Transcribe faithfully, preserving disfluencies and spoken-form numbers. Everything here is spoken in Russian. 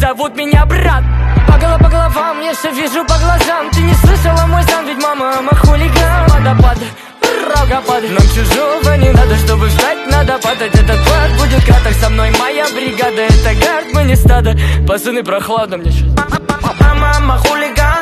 зовут меня брат. По головам, по головам, я все вижу по глазам. Ты не слышала мой сан, ведь мама, мама хулиган. Водопад, рогопад, нам чужого не надо, чтобы встать, надо падать. Этот плат будет краток, со мной моя бригада. Это гард, мы не стадо, пацаны, прохладно мне сейчас. Мама, мама хулиган.